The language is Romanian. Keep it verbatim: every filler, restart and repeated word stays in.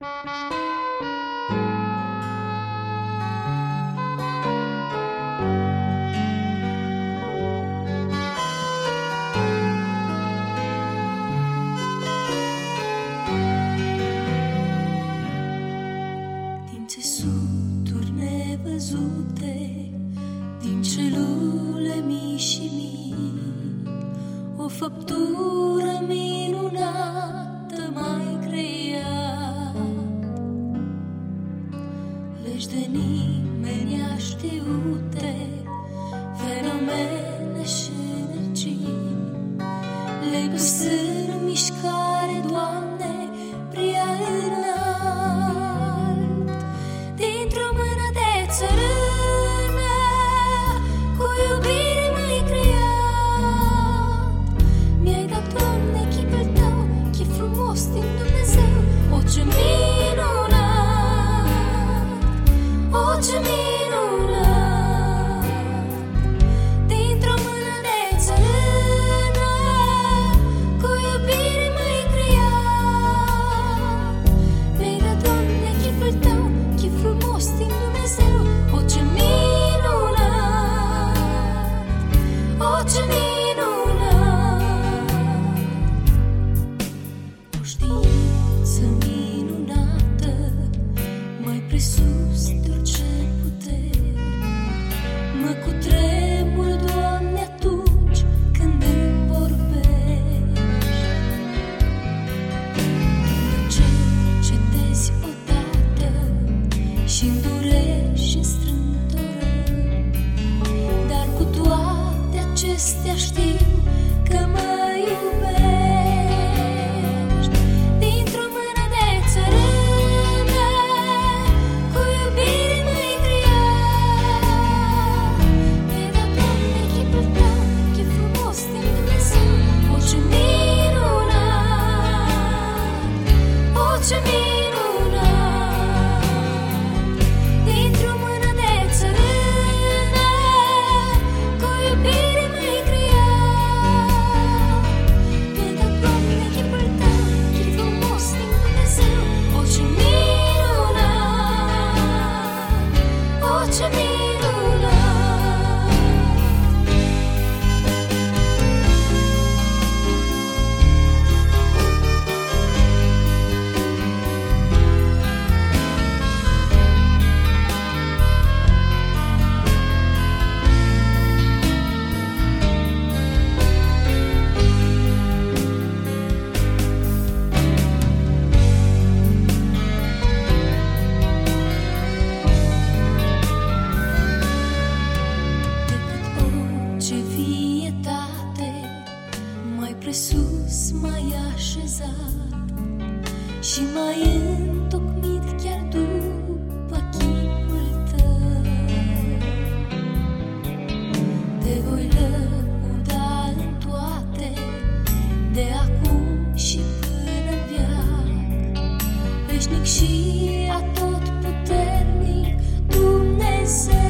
Din țesuturi nevăzute, din celule mii și mii, o făptură minunată mai creat. Legi de nimeni aștiute, fenomene și energii, le-ai pus în mișcare, Doamne, prea înalt. Dintr-o mână de țărână, cu iubire m-ai creat. Mi-ai dat, Doamne, chipul Tău, chip frumos din Dumnezeu. O, ce minunat! O, ce minunat! Dintr-o mână de țărână, cu iubire m-ai creat. Mi-ai dat, Doamne, chipul Tău, chip frumos din Dumnezeu. O, ce minunat! O, ce minunat! O știință minunată, mai presus de orice putere, mă cutremur, Doamne, atunci când îmi vorbești. Mă cercetezi odată și-mi durești și-mi strântorări, dar cu toate acestea știu că mă iubești. Dintr-o mână de țărână, cu iubire m-ai creat. Mi-ai dat, Doamne, chipul Tău, chip frumos din Dumnezeu. O, ce minunat! O, ce minunat! Dintr-o mână de țărână, cu iubire m-ai creat. Mi-ai dat, Doamne, chipul Tău, chip frumos din Dumnezeu. O, ce minunat! O, ce minunat! Decât orice vietate, mai presus m-ai așezat și m-ai întocmit chiar după chipul Tău. Te voi lăuda în toate, de acum și până în veac, veșnic și atotputernic Dumnezeu.